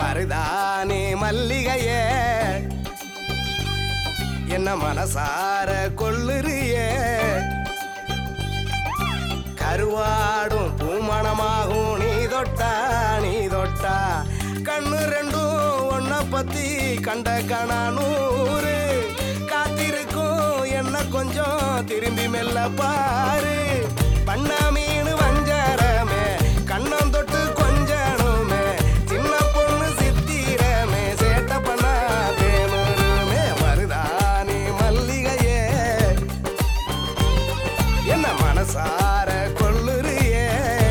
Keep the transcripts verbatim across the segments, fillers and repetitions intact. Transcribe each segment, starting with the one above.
மருதானே மல்லிகையே என்ன மனசார கொள்ளுறியே கருவாடும் பூமணமாகும் நீ தொட்டா நீ தொட்டா கண்ணு ரெண்டும் ஒன்ன பத்தி கண்ட கணானூறு காத்திருக்கும் என்ன கொஞ்சம் திரும்பி மெல்ல பாரு பண்ண மீன் வஞ்சரமே கண்ணம் தொட்டு கொஞ்சனுமே சின்ன பொண்ணு சித்திரமே சேட்ட பண்ணா தேனுமே மருதானே மல்லிகையே என்ன மனசார கொள்ளுறியே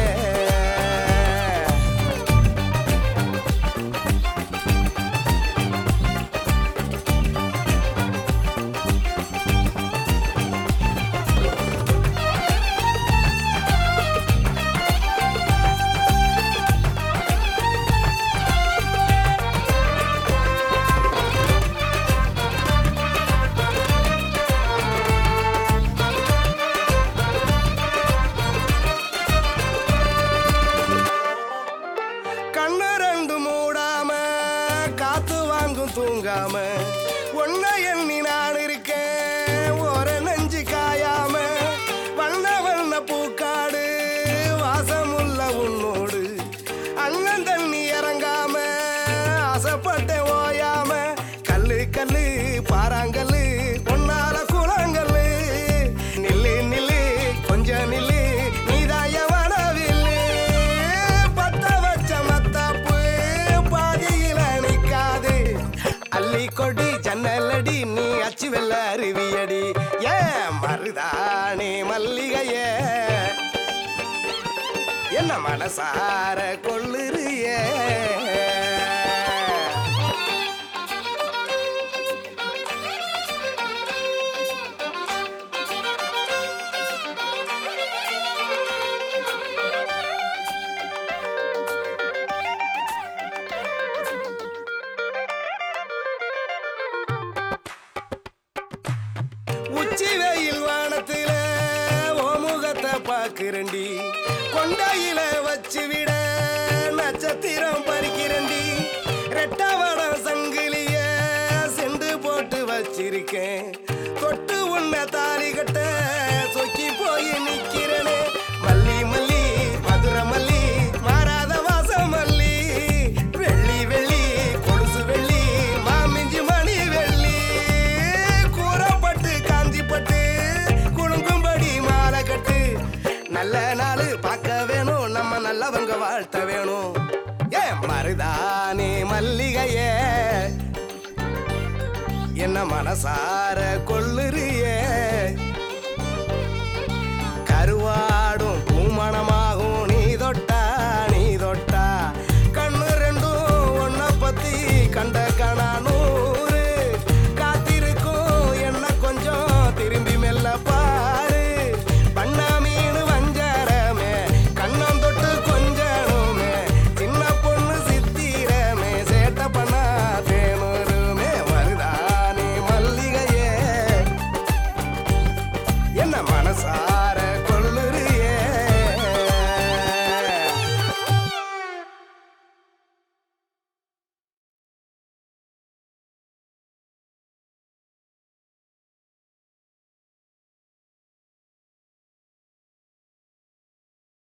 கண்ணு ரெண்டு மூடாம காத்து வாங்கும் தூங்காம ஒன்ன எண்ணி நான் இருக்கேன் ஒரு நெஞ்சு காயாம வண்ண வண்ண பூக்காடு வாசமுள்ள உன்னோடு அண்ணன் தண்ணி இறங்காம ஆசைப்பட்ட ஓயாம கல்லு கல்லு பாறாங்கல்லு பொன்னால குளங்கல்லு நில்லு நில்லு கொஞ்சம் நில்லு நீதாய வனவில்லு பத்த வச்ச மத்தாப்பு பாதியில நிக்காது அள்ளி கொடி ஜன்னலடி நீ அச்சு வெள்ள அருவியடி ஏ மருதானே மல்லிகையே என்ன மனசார கொள்ளுறியே உச்சி வெயில் வானத்தில ஓ முகத்தை பாக்குறண்டி கொண்டையில வச்சு விட நட்சத்திரம் பறிக்கிறண்டி ரெட்டவடம் சங்கிலிய செண்டு போட்டு வச்சிருக்கேன் தொட்டு உன்னை தாலி கட்ட சொக்கி போய் நிக்கிறனே மல்லி மல்லி மதுர மல்லி மாறாத வாசம் மல்லி வெள்ளி வெள்ளி கொலுசு வெள்ளி மாமிஞ்சி மணி வெள்ளி கூறப்பட்டு காஞ்சிப்பட்டு குலுங்கும்படி மாலை கட்டு நல்ல நாள் பார்க்க வேணும் நம்ம நல்லவங்க வாழ்த்த வேணும் ஏ மருதானே மல்லிகையே என்ன மனசார கொள்ளுறியே